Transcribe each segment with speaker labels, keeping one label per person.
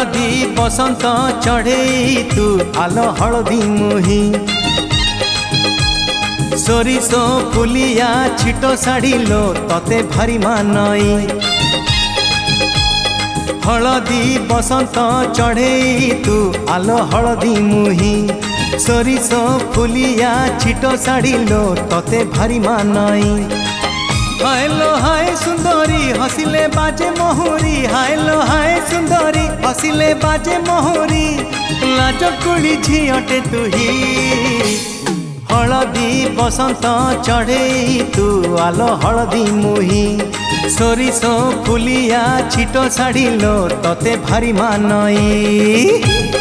Speaker 1: हलदी बसंत चढ़े तू आलो हलदी मुही सोरिषो फुलिया छिटो साड़ी लो तते भारी मानई हलदी बसंत चढ़े तू आलो हलदी मुही सोरिषो फुलिया छिटो साड़ी लो तते भारी मानई हाय लो हाय सुंदरी हसिले बाजे मोहरी हाय लो हाय सुंदरी हसिले बाजे मोहरी लाज कुड़ी झियटे तुही हलदी बसंत चढ़े तू आलो हलदी मुही सोरिषो फुलिया छिटो साड़ी लो तते भारी मानई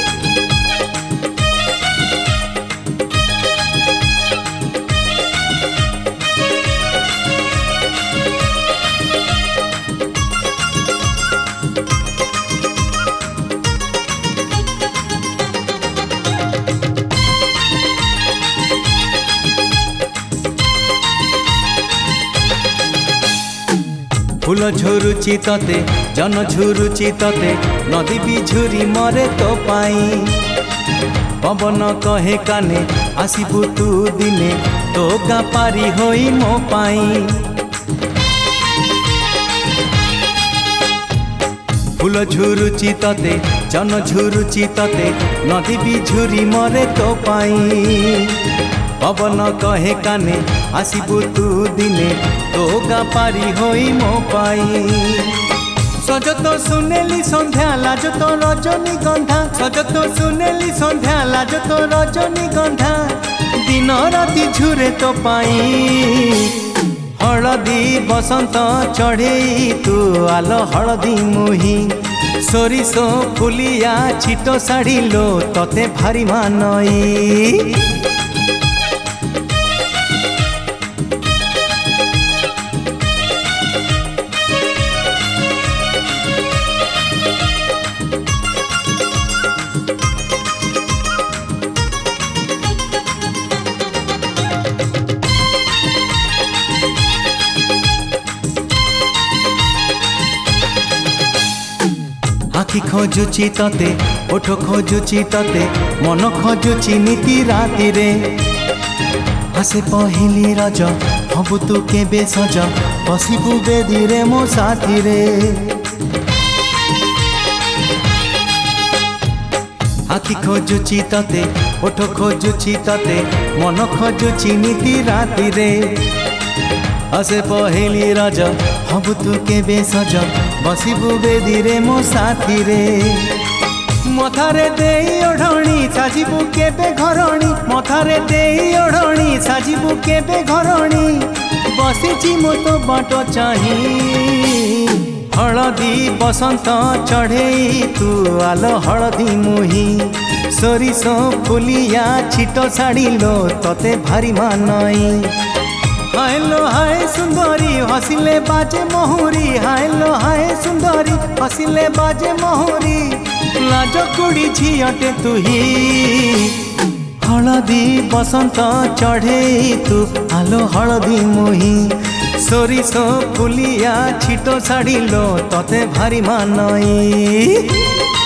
Speaker 1: फूल झुरुची तते जन झुरुची तते नदी भी झुरी मरे तो पाई पवन कहे काने आसिबु तू दिने तो गा पारी होई मो पाई फूल झुरुची तते जन झुरुची तते नदी भी झुरी मरे तो पाई पवन कहे काने आसिबु तू दिने तो गा पारी होई मो पाई सज तो सुनेली संध्या लाज तो रजनी गंधा सज तो सुनेली संध्या लाज तो रजनी गंधा दिन राति झुरे तो पाई हलदी बसंत चढ़े तू आलो हलदी मुही सोरिषो फुलिया छिटो साड़ी लो तते भारी मानई आखि खोजुची तते ओठ खोजुची तते मन खोजुची नीति राति रे आसे पहिली रज हबु तू केबे सज बसिबु बेदी रे मो साथी रे आखि खोजुची तते ओठ खोजुची तते मन खोजुची नीति राति रे आसे पहिली रज हबु तू केबे सज बसिबु बेदी रे मो साथी रे मथारे देई ओढ़णी साजिबु केबे घरणी मथारे देई ओढ़णी साजिबु केबे घरणी बसिची मो तो बाट चाही हलदी बसंत चढ़े तू आलो हलदी मुही सोरिषो फुलिया छिटो साड़ी लो तते भारी मानई हाय लो हाय सुंदरी हसिले बाजे मोहरी हाय लो हाय सुंदरी हसिले बाजे मोहरी लाज कुड़ी झियटे तुही हलदी बसंत चढ़े तू आलो हलदी मुही सोरिषो फुलिया छिटो साड़ी लो तते भारी मानई।